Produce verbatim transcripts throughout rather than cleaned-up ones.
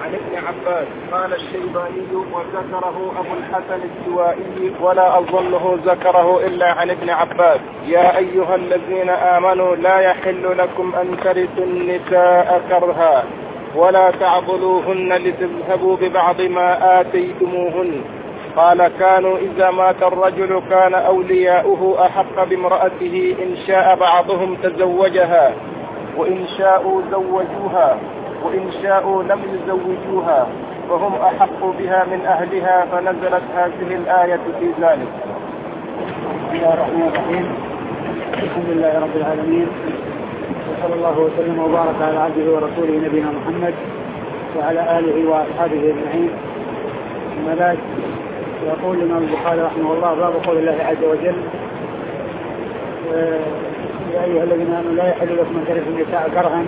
عن ابن عباس قال الشيباني وذكره أبو الحسن السوائي ولا أظنه ذكره إلا عن ابن عباس. يا أيها الذين آمنوا لا يحل لكم أن ترثوا النساء كرها ولا تعضلوهن لتذهبوا ببعض ما آتيتموهن. قال كانوا إذا مات الرجل كان أولياؤه أحق بامرأته إن شاء بعضهم تزوجها وإن شاءوا زوجوها وإن شاءوا لم يزوجوها وهم أحق بها من أهلها فنزلت هذه الآية في ذلك. بسم الله الرحمن الرحيم. الحمد لله رب العالمين وصلى الله وسلم وبارك على عبده ورسوله نبينا محمد وعلى آله وأصحابه أجمعين. أما بعد، يقول الإمام البخاري رحمه الله باب قول الله عز وجل يا أيها الذين آمنوا لا يحل لكم أن ترثوا النساء كرها،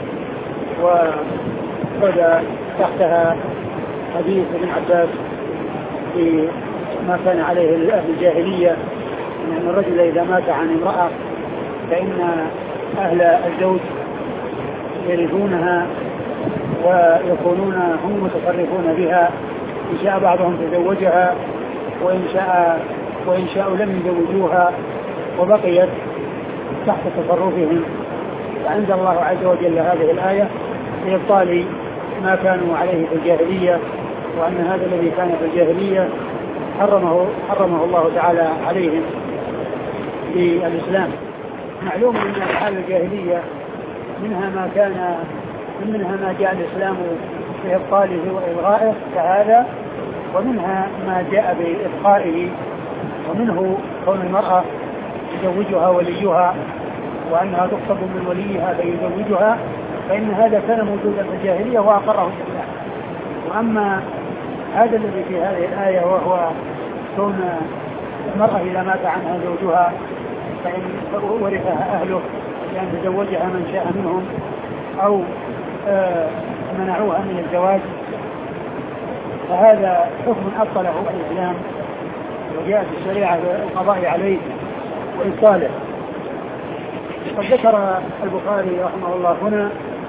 وقد تحتها حديث ابن عباس في ما كان عليه أهل الجاهلية أن الرجل إذا مات عن امرأة فإن أهل الزوج يرثونها ويكونون هم متصرفون بها، إن شاء بعضهم تزوجها وإن شاء وإن شاءوا لم يزوجوها وبقيت تحت تصرفهم. فأنزل الله عز وجل هذه الآية لإبطال ما كانوا عليه في الجاهلية، وأن هذا الذي كان في الجاهلية حرمه حرمه الله تعالى عليهم في الإسلام. معلوم أن أفعال الجاهلية منها ما كان منها ما جاء الإسلام بإبطاله وإلغائه كهذا، ومنها ما جاء بإبقائه، ومنه كون المرأة يزوجها وليها وأنها تقصد من وليها فيزوجها، فإن هذا كان موجودا في الجاهلية وأقره الإسلام. وأما هذا الذي في هذه الآية وهو كون المرأة إذا مات عنها زوجها فإن ورثها أهله لأن تزوجها من شاء منهم أو آه منعوها من الزواج، فهذا حكم أبطله الإسلام وجاءت الشريعة القضاء عليه وإبطاله. قد ذكر البخاري رحمه الله هنا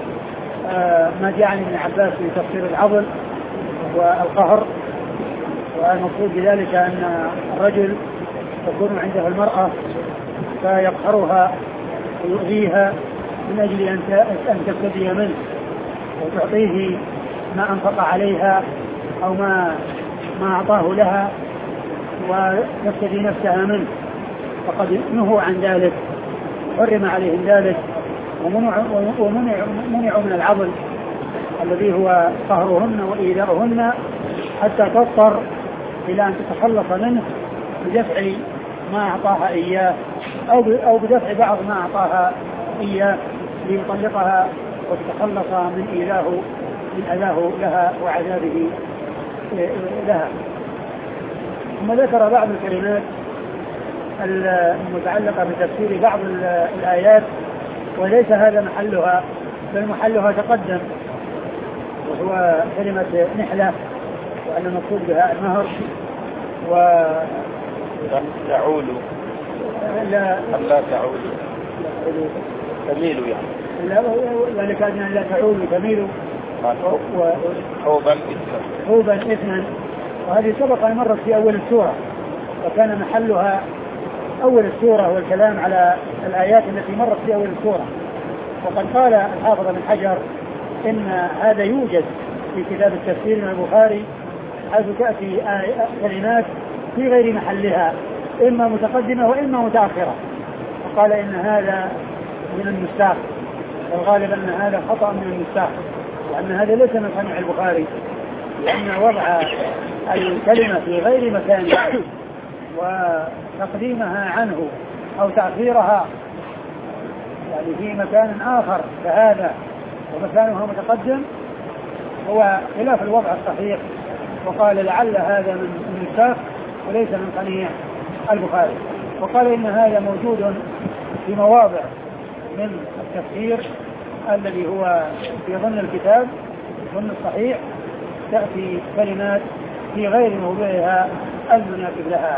آه ما جاء عن ابن عباس في تفسير العضل والقهر، والمقصود بذلك أن الرجل تكون عنده المرأة فيقهرها ويؤذيها من أجل أن تفتدي منه وتعطيه ما أنفق عليها أو ما ما أعطاه لها وتفتدي نفسها منه، فقد نهوا عن ذلك حرم عليهم ذلك ومنعوا ومنع من العضل الذي هو قهرهن وإيذاؤهن حتى تضطر إلى أن تتخلص منه بدفع ما أعطاها إياه أو أو بدفع بعض ما أعطاها إياه ليطلقها وتتخلص من إيذاه من أذاه لها وعذابه لها. ثم ذكر بعض الكلمات المتعلقة بتفسير بعض الآيات وليس هذا محلها، بل محلها تقدم، وهو كلمة نحلة، وأن المقصود بها المهر. و تعول لا لا تعول تميل يعني لا ذلك أن لا تعول تميل حوبا إثما حوبا إثما. وهذه سبق أن مرت في أول السورة، وكان محلها أول السورة والكلام على الآيات التي مرت في أول السورة. وقد قال الحافظ بن حجر إن هذا يوجد في كتاب التفسير من البخاري، حيث تأتي كلمات في غير محلها إما متقدمة وإما متأخرة، وقال إن هذا من النساخ، والغالب أن هذا خطأ من النساخ، وأن هذا ليس من صنيع البخاري، لأن وضع الكلمة في غير مكان وتقديمها عنه أو تأخيرها يعني في مكان آخر كهذا ومكانها متقدم هو خلاف الوضع الصحيح، وقال لعل هذا من النساخ وليس من صنيع البخاري. وقال إن هذا موجود في مواضع من التفسير الذي هو في ضمن الكتاب ضمن الصحيح تأتي كلمات في غير موضعها المناسب لها.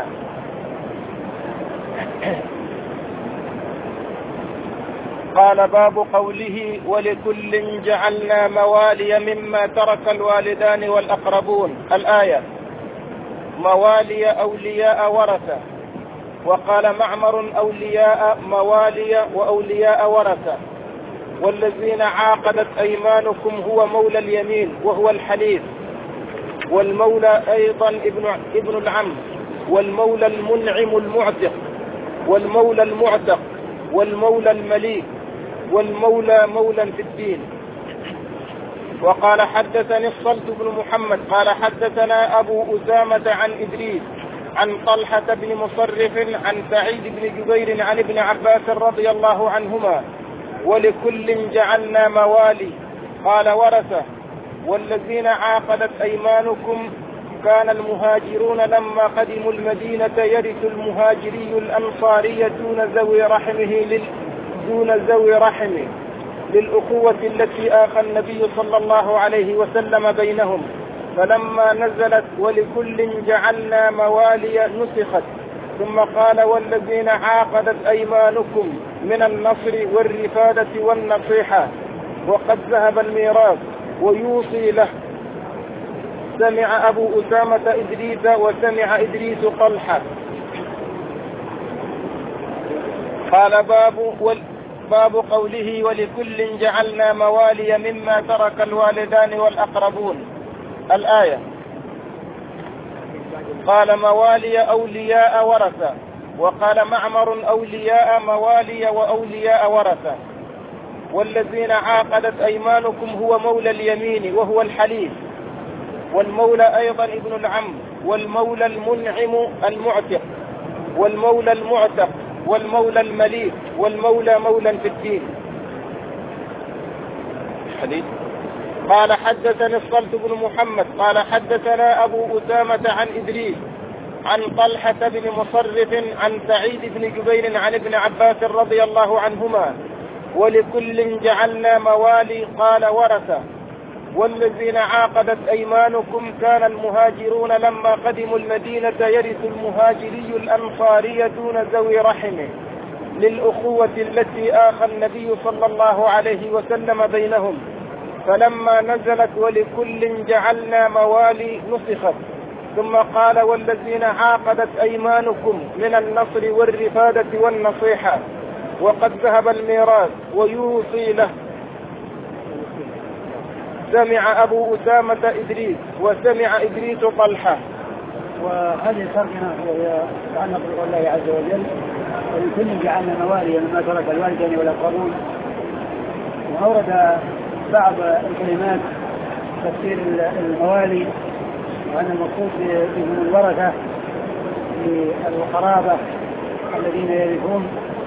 قال باب قوله ولكل جعلنا موالي مما ترك الوالدان والأقربون. الآية. موالي أولياء ورثة. وقال معمر أولياء موالي وأولياء ورثة. والذين عاقدت أيمانكم هو مولى اليمين وهو الحليف. والمولى أيضا ابن, ابن العم. والمولى المنعم المعتق. والمولى المعتق. والمولى المليك. والمولى مولى في الدين. وقال حدثني الصلت بن محمد قال حدثنا أبو أسامة عن إدريس عن طلحة بن مصرف عن سعيد بن جبير عن ابن عباس رضي الله عنهما ولكل جعلنا موالي. قال ورثة. والذين عاقدت أيمانكم كان المهاجرون لما قدموا المدينة يرث المهاجري الأنصاري دون ذوي رحمه لل دون ذوي رحمه للأخوة التي آخى النبي صلى الله عليه وسلم بينهم. فلما نزلت ولكل جعلنا موالي نسخت. ثم قال والذين عاقدت أيمانكم من النصر والرفادة والنصيحة وقد ذهب الميراث ويوصي له. سمع أبو أسامة إدريس وسمع إدريس طلحة. قال باب وال باب قوله ولكل جعلنا موالي مما ترك الوالدان والأقربون. الآية. قال موالي أولياء ورثة. وقال معمر أولياء موالي وأولياء ورثة. والذين عاقدت أيمانكم هو مولى اليمين وهو الحليف. والمولى أيضا ابن العم. والمولى المنعم المعتق. والمولى المعتق. والمولى المليك. والمولى مولى في الدين. حديث. قال حدثني الصلت بن محمد قال حدثنا أبو أسامة عن إدريس عن طلحة بن مصرف عن سعيد بن جبير عن ابن عباس رضي الله عنهما ولكل جعلنا موالي. قال ورثة. والذين عاقدت أيمانكم كان المهاجرون لما قدموا المدينة يرث المهاجري الأنصاري دون ذوي رحمه للأخوة التي آخى النبي صلى الله عليه وسلم بينهم. فلما نزلت ولكل جعلنا موالي نسخت. ثم قال والذين عاقدت أيمانكم من النصر والرفادة والنصيحة وقد ذهب الميراث ويوصي له. سمع أبو أسامة إدريس وسمع إدريس طلحة. وهذه الترجمة وهي تتعلق بقول الله عز وجل ولكل جعلنا موالي مما ترك الوالدين والأقربون. وأورد بعض الكلمات تفسير الموالي وأن المقصود بهم الورثة للقرابة الذين يرثون.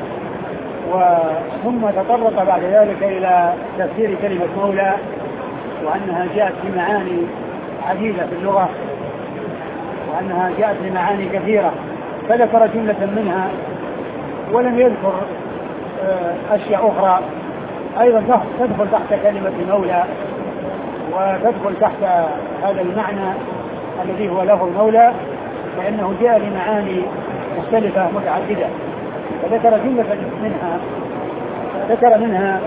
وثم تطرق بعد ذلك إلى تفسير كلمة مولى وأنها جاءت بمعاني عديدة في اللغة وأنها جاءت بمعاني كثيرة. فذكر جملة منها ولم يذكر أشياء أخرى أيضا تدخل تحت كلمة مولى وتدخل تحت هذا المعنى الذي هو لفظ مولى فإنه جاء لمعاني مختلفة متعددة. فذكر جملة منها ذكر منها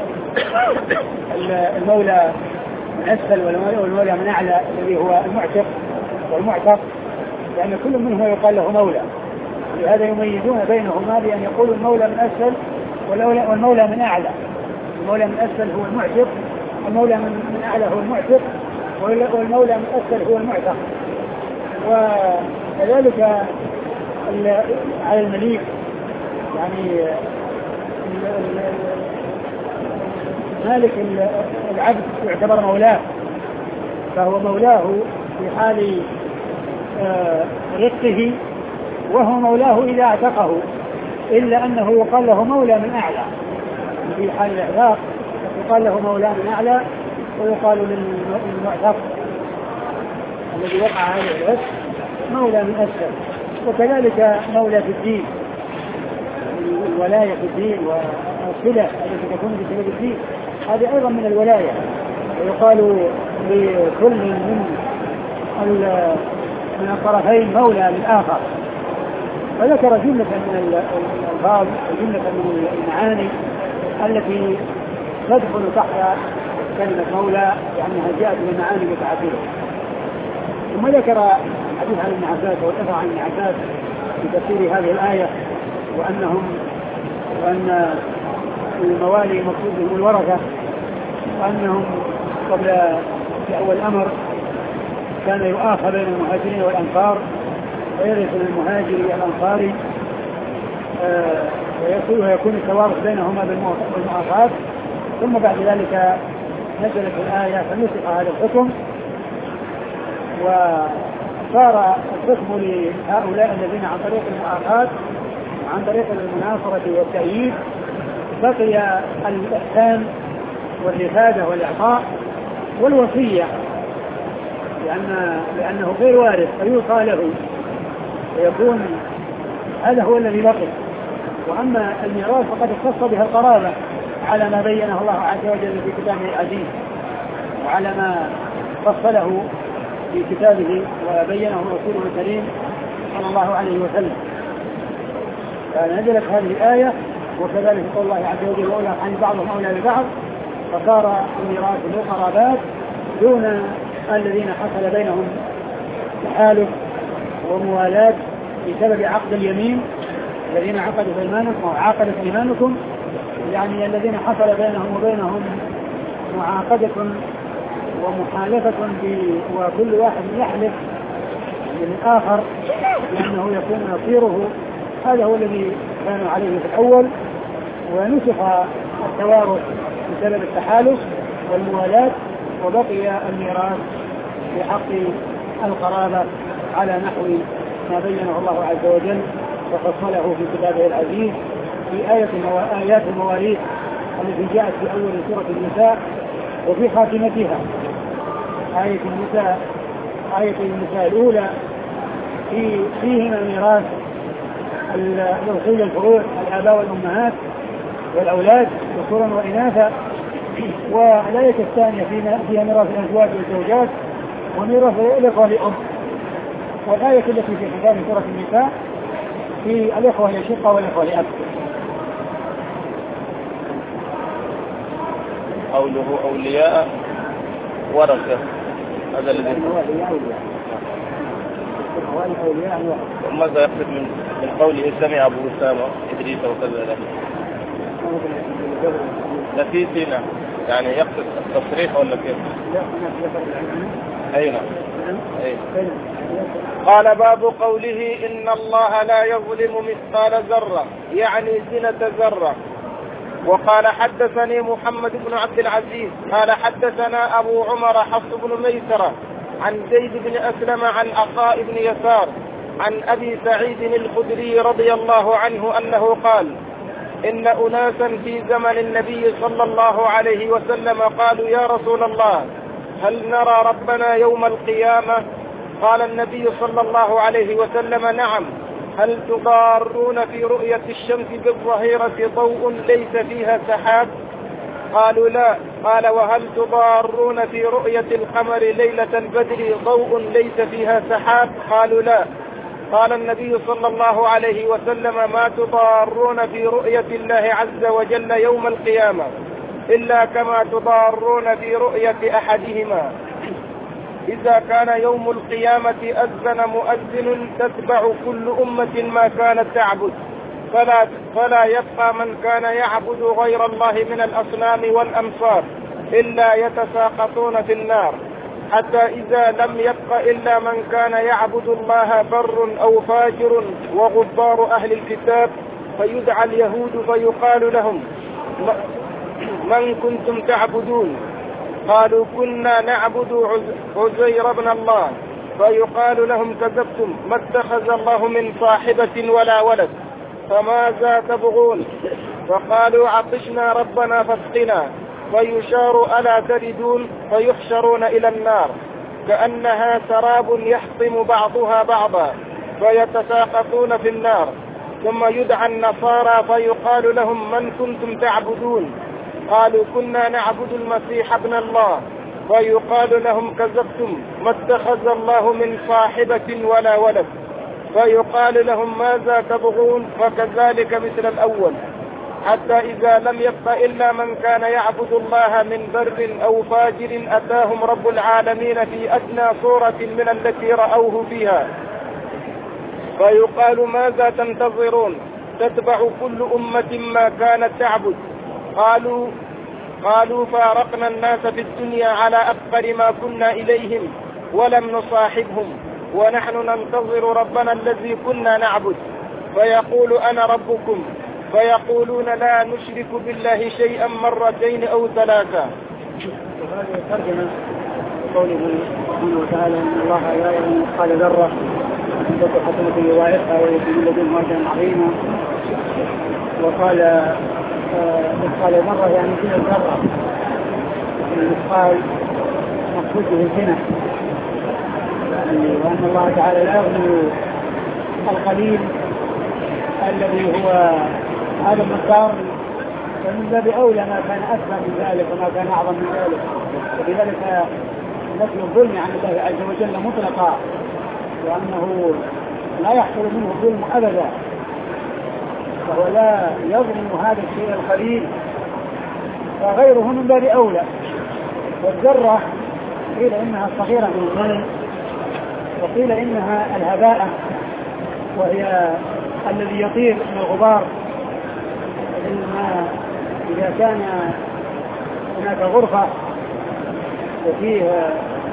المولى من أسفل والمولى من أعلى الذي هو المعتق والمعتق لأن كل منهما يقال له مولى. لهذا يميزون بينهما بأن يقولوا المولى من أسفل والمولى من أعلى. المولى من أسفل هو المعتق والمولى من أعلى هو المعتق والمولى من أسفل هو المعتق. وكذلك على المليك يعني مالك العبد يعتبر مولاه فهو مولاه في حال رقه وهو مولاه إذا اعتقه إلا أنه يقال له مولى من أعلى. في حال الإعتاق يقال له مولى من أعلى ويقال للمعتق الذي وقع عليه العتق مولى من أسفل. وكذلك مولى في الدين الولاية في الدين والصلة التي تكون بسبب الدين هذه أيضا من الولاية. ويقال لكل من من الطرفين مولى للآخر. فذكر جملة من الألفاظ وجملة من المعاني التي تدخل تحت كلمة مولى لأنها جاءت بمعاني متعددة. ثم ذكر حديث عن ابن عباس والأثر عن ابن عباس في تفسير هذه الآية وأنهم وأن الموالي مقصود بهم الورثة وأنهم قبل في أول الأمر كان يؤاخى بين المهاجرين والأنصار ويرث المهاجر الأنصاري ويكون ويكون التوارث بينهما بالمؤاخاة. ثم بعد ذلك نزلت الآية فنسخ هذا الحكم وصار الحكم لهؤلاء الذين عن طريق المؤاخاة وعن طريق المناصرة والتأييد بقي الإحسان والرفادة والإعطاء والوصية لأن لأنه غير وارث فيوصى له ويكون هذا هو الذي بقي. وأما الميراث فقد اختص بها القرابة على ما بينه الله عز وجل في كتابه العزيز وعلى ما فصله في كتابه وبينه رسوله الكريم صلى الله عليه وسلم. فنزلت هذه الآية وكذلك قول الله عز وجل وأولى عن بعضهم أولى ببعض فصار الميراث للقرابات دون الذين حصل بينهم تحالف وموالاة بسبب عقد اليمين الذين عقدوا ايمانكم وعاقدت ايمانكم يعني الذين حصل بينهم وبينهم معاقدة ومحالفة وكل واحد يحلف للآخر لأنه يكون نصيره. هذا هو الذي كانوا عليه في الأول ونسخ التوارث بسبب التحالف والموالاة وبقي الميراث بحق القرابة على نحو ما بينه الله عز وجل وفصله في كتابه العزيز في آية آيات المواريث التي جاءت في أول سورة النساء وفي خاتمتها آية النساء آية النساء الأولى في فيهما ميراث الوصول الفروع الآباء والأمهات والأولاد ذكورا وإناثا. والآية الثانية فيها ميراث الأزواج والزوجات وميراث الإخوة لأم. والآية التي في ختام سورة النساء في الإخوة لشقة والإخوة لأب. قوله أولياء ورثة هذا الذي وماذا يقصد من من قوله سمع أبو أسامة إدريس وكذا له نسيتنا يعني يقصد التصريح ولا كيف؟ أين أين قال باب قوله إن الله لا يظلم مثقال ذرة يعني زنة ذرة. وقال حدثني محمد بن عبد العزيز قال حدثنا أبو عمر حفص بن ميسرة عن زيد بن أسلم عن عطاء بن يسار عن أبي سعيد الخدري رضي الله عنه أنه قال إن أناسا في زمن النبي صلى الله عليه وسلم قالوا يا رسول الله هل نرى ربنا يوم القيامة؟ قال النبي صلى الله عليه وسلم نعم. هل تضارون في رؤية الشمس بالظهيرة ضوء ليس فيها سحاب؟ قالوا لا. قال وهل تضارون في رؤية القمر ليلة البدر ضوء ليس فيها سحاب؟ قالوا لا. قال النبي صلى الله عليه وسلم ما تضارون في رؤية الله عز وجل يوم القيامة إلا كما تضارون في رؤية أحدهما. إذا كان يوم القيامة أذن مؤذن تتبع كل أمة ما كانت تعبد فلا, فلا يبقى من كان يعبد غير الله من الأصنام والأمصار إلا يتساقطون في النار حتى إذا لم يبق إلا من كان يعبد الله بر أو فاجر وغبار أهل الكتاب فيدعى اليهود فيقال لهم من كنتم تعبدون؟ قالوا كنا نعبد عزير بن الله. فيقال لهم كذبتم ما اتخذ الله من صاحبة ولا ولد فماذا تبغون؟ فقالوا عطشنا ربنا فاسقنا. فيشار ألا تردون؟ فيحشرون إلى النار كأنها سراب يحطم بعضها بعضا فيتساقطون في النار. ثم يدعى النصارى فيقال لهم من كنتم تعبدون؟ قالوا كنا نعبد المسيح ابن الله. فيقال لهم كذبتم ما اتخذ الله من صاحبة ولا ولد. فيقال لهم ماذا تبغون؟ فكذلك مثل الأول. حتى إذا لم يبق إلا من كان يعبد الله من بر أو فاجر أتاهم رب العالمين في أدنى صورة من التي رأوه فيها، فيقال ماذا تنتظرون؟ تتبع كل أمة ما كانت تعبد. قالوا قالوا فارقنا الناس في الدنيا على أكبر ما كنا إليهم ولم نصاحبهم ونحن ننتظر ربنا الذي كنا نعبد، فيقول أنا ربكم، فيقولون لا نشرك بالله شيئا مرتين أو ثلاثة. وهذه ترجمة قوله سبحانه وتعالى إن الله لا يظلم مثقال ذرة وإن تك حسنة يضاعفها ويؤتي من لدنه أجرا عظيما. وقال مثقال ذرة يعني زنا الذرة، المثقال مقصود به الزنا، وأن الله تعالى لا يظلم القليل الذي هو هذا المقدار، فمن باب أولى ما كان أكثر من ذلك وما كان أعظم من ذلك. وبذلك نفي الظلم عن الله عز وجل مطلقا، وأنه لا يحصل منه الظلم أبدا، فهو لا يظلم هذا الشيء القليل، فغيره من باب أولى. والذرة قيل إنها الصغيرة من الظلم، وقيل إنها الهباء، وهي الذي يطير من الغبار. إنما إذا كان هناك غرفة وفيها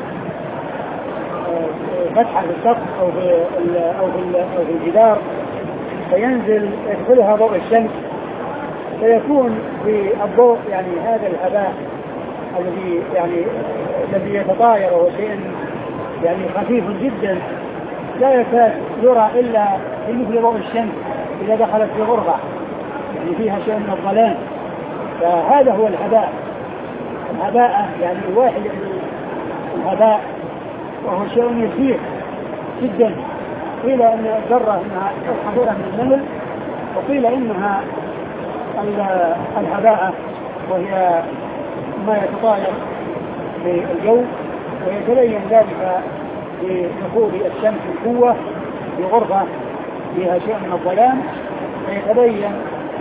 فتحة في السقف أو في أو في أو في الجدار، فينزل يدخلها ضوء الشمس، فيكون في الضوء يعني هذا الهباء الذي يعني الذي يتطاير، وهو شيء يعني خفيف جدا لا يكاد يرى إلا في مثل ضوء الشمس إذا دخلت في غرفة يعني فيها شيء من الظلام. فهذا هو الهباء. الهباء يعني الواحد الهباء وهو شيء يسير جدا. قيل ان الذرة انها الحضورة من النمل، وقيل انها الهباء وهي ما يتطاير في الجو، ويتبين ذلك بدخول الشمس القوة في غرفة فيها شيء من الظلام، فيتبين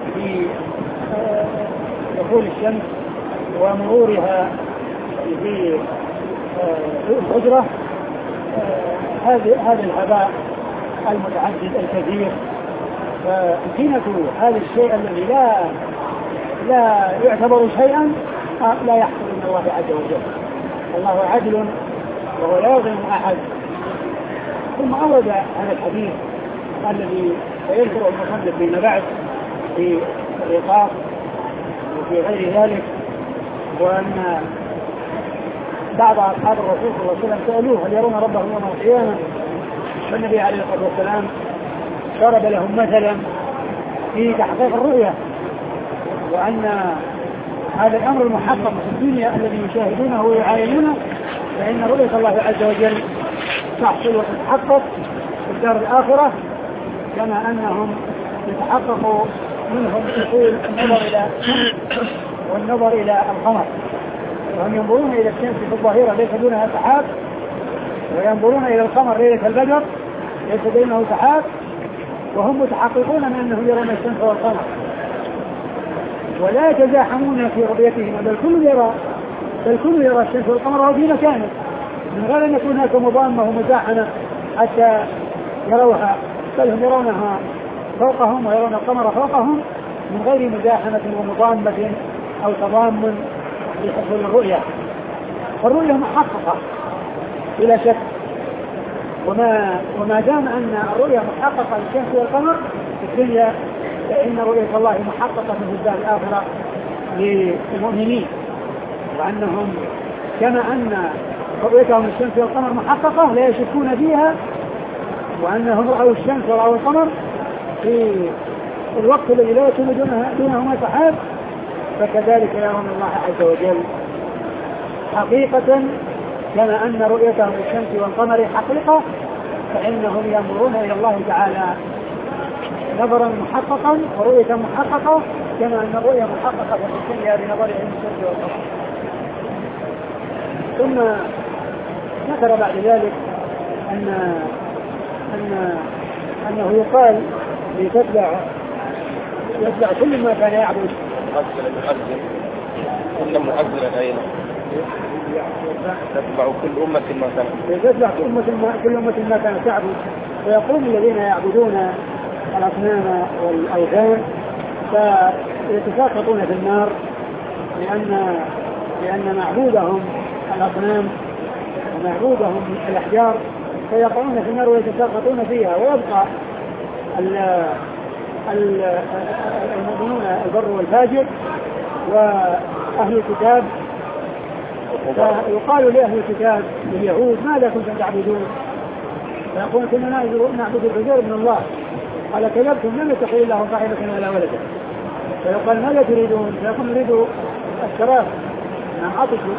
بدخول الشمس ومرورها في الحجرة هذا الهباء المتعدد الكثير. فزينة هذا الشيء الذي لا لا يعتبر شيئا لا يحصل من الله عز وجل. الله عدل وهو لا يظلم أحد. ثم أورد هذا الحديث الذي سيذكره المصنف فيما بعد في الرقاق وفي غير ذلك، وأن بعض أصحاب الرسول صلى الله عليه وسلم سألوه هل يرون ربهم يوم القيامة، فالنبي عليه الصلاة والسلام ضرب لهم مثلا في تحقيق الرؤية، وأن هذا الأمر المحقق في الدنيا الذي يشاهدونه ويعاينونه، فإن رؤية الله عز وجل تحصل وتتحقق في الدار الآخرة، كما أنهم يتحقق منهم دخول النظر إلى والنظر إلى القمر، وهم ينظرون إلى الشمس في الظاهرة ليس دونها سحاب، وينظرون إلى القمر ليلة البدر ليس بينه سحاب، وهم متحققون من أنهم يرون الشمس والقمر ولا يتزاحمون في رؤيتهم، بل كل يرى بل كل يرى الشمس والقمر في مكانه من غير أن يكون هناك مضامة ومزاحمة حتى يروها، بل هم يرونها فوقهم ويرون القمر فوقهم من غير مزاحمة ومضامة أو تضام لحصول الرؤية. فالرؤية محققة بلا شك، وما وما دام أن الرؤية محققة للشمس والقمر في الدنيا، فإن رؤية الله محققة في الدار الآخرة للمؤمنين، وأنهم كما أن رؤيتهم الشمس والقمر محققة لا يشكون فيها، وأنهم رأوا الشمس ورأوا القمر في الوقت الذي لا يكون دونهما سحاب، فكذلك يرون الله عز وجل حقيقة كما أن رؤيتهم الشمس والقمر حقيقة، فإنهم ينظرون إلى الله تعالى نظرا محققا ورؤية محققة، كما أن الرؤية محققة في الدنيا بنظرهم الشمس والقمر. ثم ذكر بعد ذلك أن أن أنه يقال لتتبع يتبع كل ما كان يعبد. مؤذن مؤذن كل مؤذن أين تتبع كل أمة ما كانت تتبع كل أمة ما كل أمة ما كانت تعبد. ويقوم الذين يعبدون الأصنام والأوثان فيتساقطون في النار لأن لأن معبودهم الأصنام ومعبودهم الأحجار فيقعون في النار ويتساقطون فيها. ويبقى المؤمنون البر والفاجر وأهل الكتاب. فيقال لأهل الكتاب اليهود ماذا كنتم تعبدون؟ فيقول كنا نعبد العزير ابن الله. قال كذبتم لم يتخذ الله صاحبة ولا ولدا. فيقال ماذا تريدون؟ فيقول نريد الشراب نعم عطشوا.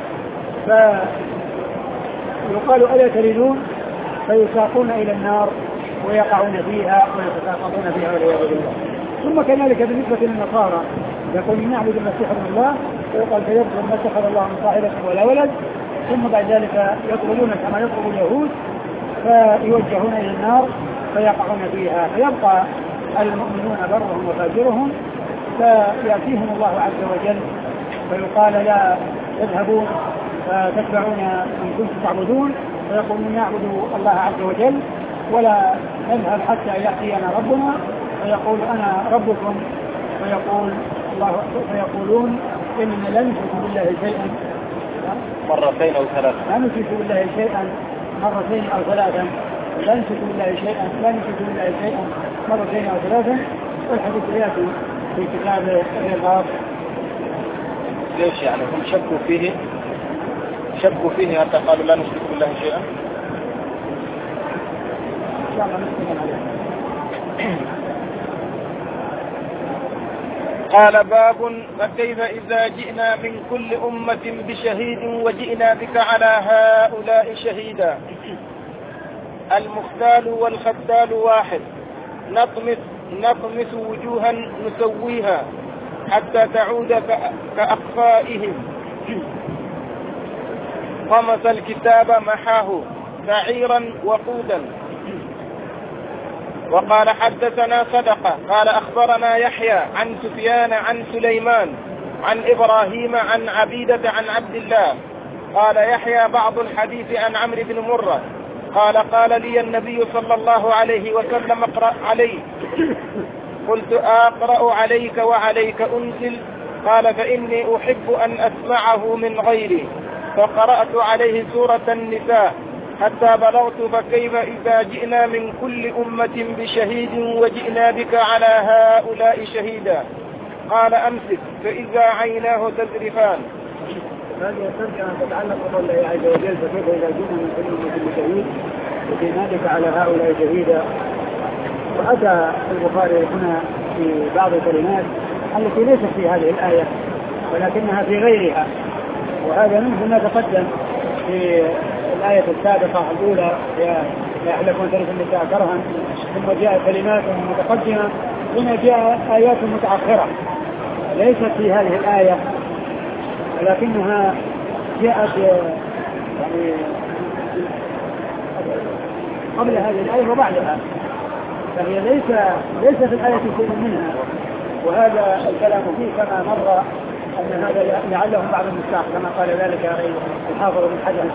فيقال ألا تريدون؟ فيساقون إلى النار ويقعون فيها ويتساقطون فيها والعياذ بالله. ثم كذلك بالنسبة للنصارى يقول نعبد المسيح ابن الله ويقال كذبتم ما اتخذ الله من صاحبة ولا ولد. ثم بعد ذلك يطلبون كما يطلب اليهود فيوجهون إلى النار فيقعون فيها. فيبقى المؤمنون برهم وفاجرهم فيأتيهم الله عز وجل فيقال لا تذهبون فتتبعون من كنتم تعبدون فيقولون نعبد الله عز وجل ولا نذهب حتى يأتينا ربنا فيقول أنا ربكم فيقول الله فيقولون إننا لا نشرك بالله شيئا مرتين أو ثلاثة لا نشرك بالله شيئا مرتين أو ثلاثا لا نشرك بالله شيئا لا نشرك بالله شيئا مرتين أو ثلاثا. والحديث يأتي في كتاب الرغاب. ليش يعني هم شكوا فيه شكوا فيه حتى قالوا لا نشرك بالله شيئا؟ إن شاء الله نسلم عليه. قال باب فكيف إذا جئنا من كل أمة بشهيد وجئنا بك على هؤلاء شهيدا. المختال والختال واحد نطمس نطمس وجوها نسويها حتى تعود كأقفائهم. طمس الكتاب محاه سعيرا وقودا. وقال حدثنا صدقة قال أخبرنا يحيى عن سفيان عن سليمان عن إبراهيم عن عبيدة عن عبد الله قال يحيى بعض الحديث عن عمرو بن مرة قال قال لي النبي صلى الله عليه وسلم اقرأ علي. قلت أقرأ عليك وعليك أنزل؟ قال فإني أحب أن أسمعه من غيري. فقرأت عليه سورة النساء حتى بلغت فكيف إذا جئنا من كل أمة بشهيد وجئنا بك على هؤلاء شهيدا. قال أمسك فإذا عيناه تذرفان. هذه الترجمة تتعلق بقول الله عز وجل فكيف إذا جئنا من كل أمة بشهيد وجئنا بك على هؤلاء شهيدا. وأتى البخاري هنا في بعض الكلمات التي ليست في هذه الآية ولكنها في غيرها. وهذا منه ما تقدم في الآية السابقة الأولى لا يحلفون ترك النساء كرها. ثم جاء كلمات متقدمة ثم جاء آيات متأخرة ليست في هذه الآية ولكنها جاءت يعني قبل هذه الآية وبعدها فهي ليس ليس في الآية شيء منها. وهذا الكلام فيه كما مر أن هذا لعله بعض المستاق كما قال ذلك الحافظ بن حجر.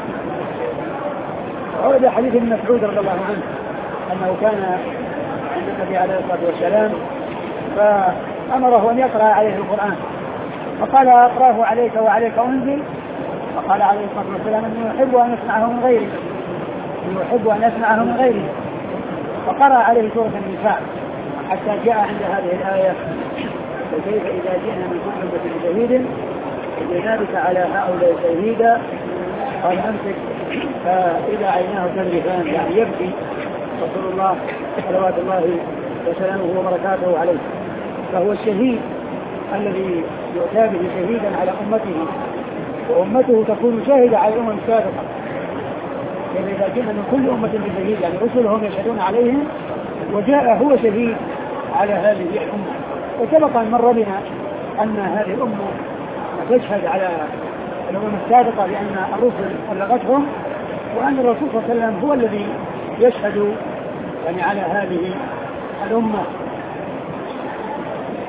ورد حديث ابن مسعود رضي الله عنه أنه كان عند النبي عليه الصلاة والسلام فأمره أن يقرأ عليه القرآن فقال أقرأه عليك وعليك أنزل. فقال عليه الصلاة والسلام أنه يحب أن يسمعه من غيره أنه يحب أن يسمعه من غيره. فقرأ عليه سورة النساء حتى جاء عند هذه الآية فكيف إذا جئنا من كل أمة بشهيد وجئنا بك على هؤلاء شهيدا. قال أمسك فإذا عيناه تذرفان يعني يبكي رسول الله صلوات الله وسلامه وبركاته عليه. فهو الشهيد الذي يؤتى به شهيدا على أمته وأمته تكون شاهدة على الأمم السابقة. إذا جئنا من كل أمة بشهيد يعني رسلهم يشهدون عليهم وجاء هو شهيد على هذه الأمة. وسبق أن مر بنا أن هذه الأمة تشهد على الأمم السابقة لأن الرسل بلغتهم وأن الرسول صلى الله عليه وسلم هو الذي يشهد يعني على هذه الأمة.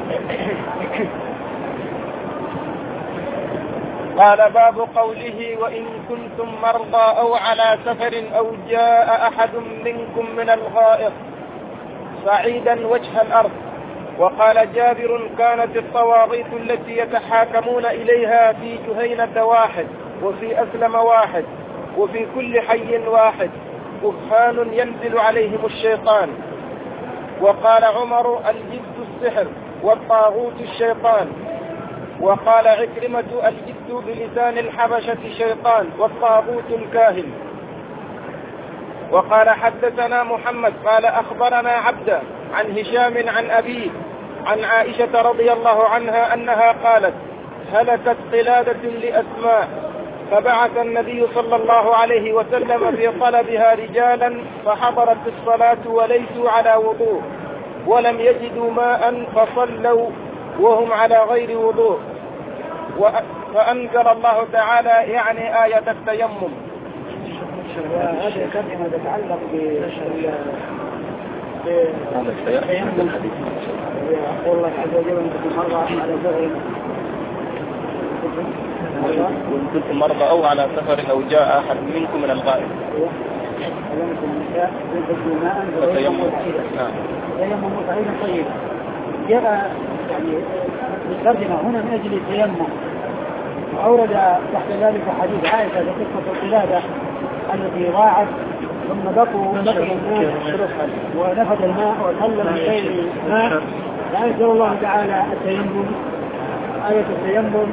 قال باب قوله وإن كنتم مرضى أو على سفر أو جاء أحد منكم من الغائط صعيدا وجه الأرض. وقال جابر كانت الطواغيت التي يتحاكمون إليها في جهينة واحد وفي أسلم واحد وفي كل حي واحد كهان ينزل عليهم الشيطان. وقال عمر الجد السحر والطاغوت الشيطان. وقال عكرمة الجد بلسان الحبشة شيطان والطاغوت الكاهن. وقال حدثنا محمد قال أخبرنا عبده عن هشام عن أبيه عن عائشة رضي الله عنها أنها قالت هلكت قلادة لأسماء فبعث النبي صلى الله عليه وسلم في طلبها رجالا فحضرت الصلاة وليسوا على وضوء ولم يجدوا ماء فصلوا وهم على غير وضوء فأنزل الله تعالى يعني آية التيمم. وهذه الترجمة تتعلق بالتيمم يقول الله عز وجل إن كنتم مرضى على سفر وإن كنتم مرضى أو على سفر أو جاء أحد منكم من الغائط فتيمموا صعيدا طيبا. جاء يعني الترجمة هنا من أجل التيمم. وأورد تحت ذلك حديث عائشة في قصة القلادة التي ضاعت ثم بقوا ونفد الماء وخلى من غير ماء فأنزل الله تعالى التيمم آية التيمم.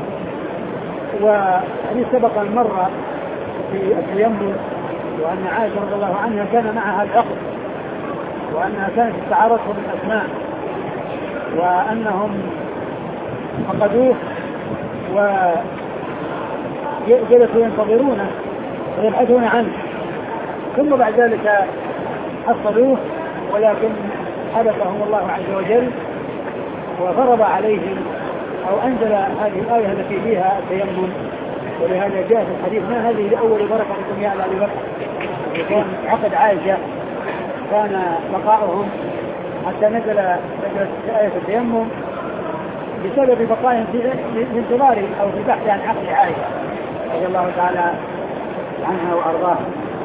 وأن سبق المرة في التيمم وأن عائشة رضي الله عنها كان معها العقد وأنها كانت استعارتهم الأسماء وأنهم فقدوه وجلسوا ينتظرونه ويبحثون عنه ثم بعد ذلك حصلوه ولكن حدثهم الله عز وجل وفرض عليهم أو أنزل هذه الآية التي فيها التيمم. ولهذا جاء في الحديث ما هذه لأول بركة يا أبي بكر وكان عقد عائشة كان بقاؤهم حتى نزل آية التيمم بسبب بقائهم في انتظار أو في بحث عن عقد عائشة رضي الله تعالى عنها وأرضاها.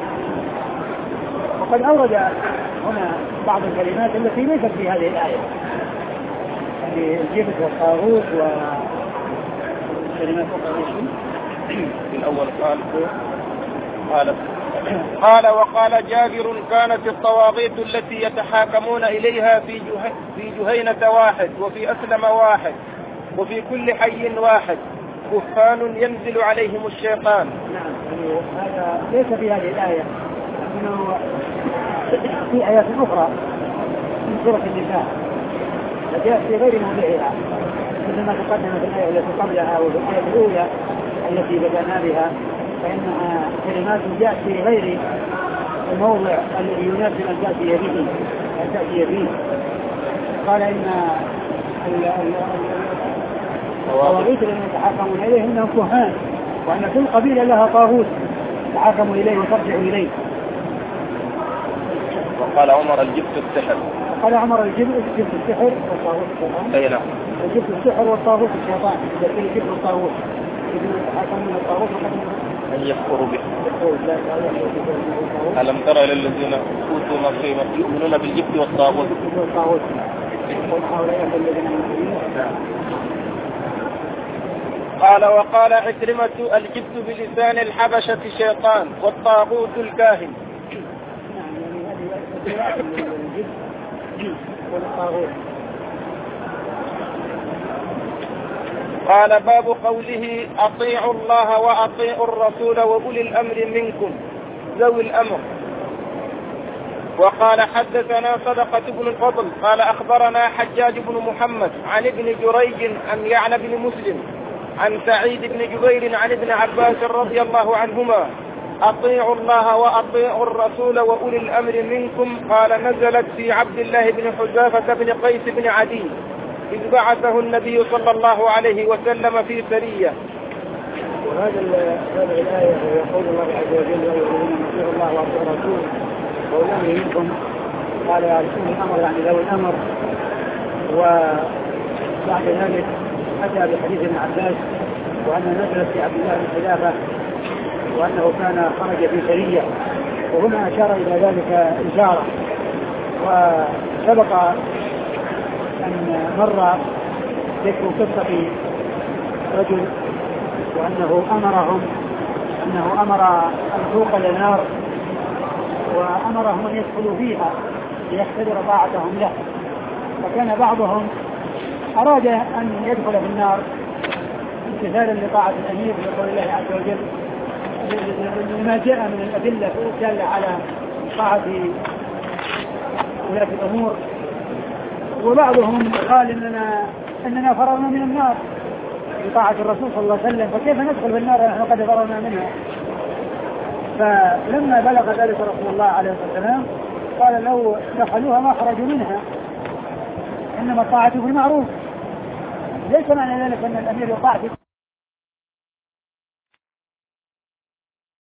وقد أورد هنا بعض الكلمات التي ليست في هذه الآية يعني الجبت والطاغوت وكلمات أخرى. في الأول قال قال قال وقال جابر كانت الطواغيت التي يتحاكمون إليها في جه... في جهينة واحد وفي أسلم واحد وفي كل حي واحد كهان ينزل عليهم الشيطان. نعم هذا ليس في هذه الآية إنه في آيات أخرى من سورة النساء وجاءت في غير موضعها مثل ما تقدم في الآية التي قبلها وفي الآية الأولى التي بدأنا بها فإنها كلمات جاءت في غير الموضع الذي يناسب أن تأتي به أن تأتي به. قال إن الطواغيت الذين يتحاكمون إليه إنهم كهان وأن كل قبيلة لها طاغوت تحاكموا إليه وترجعوا إليه. وقال عمر الجبت السحر قال عمر الجبت السحر والطاغوت الشيطان. الجبت السحر والطاغوت الشيطان لكن الجبت والطاغوت يتحاكمون الطاغوت أن يكفروا به. ألم ترى إلى الذين أوتوا نصيبا يؤمنون بالجبت والطاغوت. قال وقال عكرمة الجبت بلسان الحبشة شيطان والطاغوت الكاهن. قال باب قوله أطيعوا الله وأطيعوا الرسول وأولي الأمر منكم ذوي الأمر. وقال حدثنا صدقة بن الفضل قال أخبرنا حجاج بن محمد عن ابن جريج عن يعلى بن مسلم عن سعيد بن جبير عن ابن عباس رضي الله عنهما أطيعوا الله وأطيعوا الرسول وأولي الأمر منكم. قال نزلت في عبد الله بن حذافة بن قيس بن عدي إذ بعثه النبي صلى الله عليه وسلم في سرية. وهذا هذه الآية يقول الله عز وجل يا أيها الذين آمنوا الله وأطيعوا الرسول وأولي الأمر منكم. قال يا رسول الأمر يعني ذوي الأمر بعد ذلك أتى بحديث ابن عباس وأن نزلت في عبد الله بن حذافة وأنه كان خرج في سرية، وهنا أشار إلى ذلك إشارة. وسبق أن مر ذكر قصة رجل وأنه أمرهم أنه أمر الفوق للنار وأمرهم أن يدخلوا فيها ليختبر طاعتهم له، فكان بعضهم أراد أن يدخل في النار امتثالا لطاعة الأمير بقول الله عز وجل لما جاء من الأدلة الدالة على طاعة ولاة الأمور، وبعضهم قال إننا أننا فررنا من النار بطاعة الرسول صلى الله عليه وسلم، فكيف ندخل في النار ونحن قد فررنا منها؟ فلما بلغ ذلك رسول الله عليه الصلاة والسلام قال لو دخلوها ما خرجوا منها، إنما الطاعة في المعروف، ليس معنى ذلك أن الأمير يطاع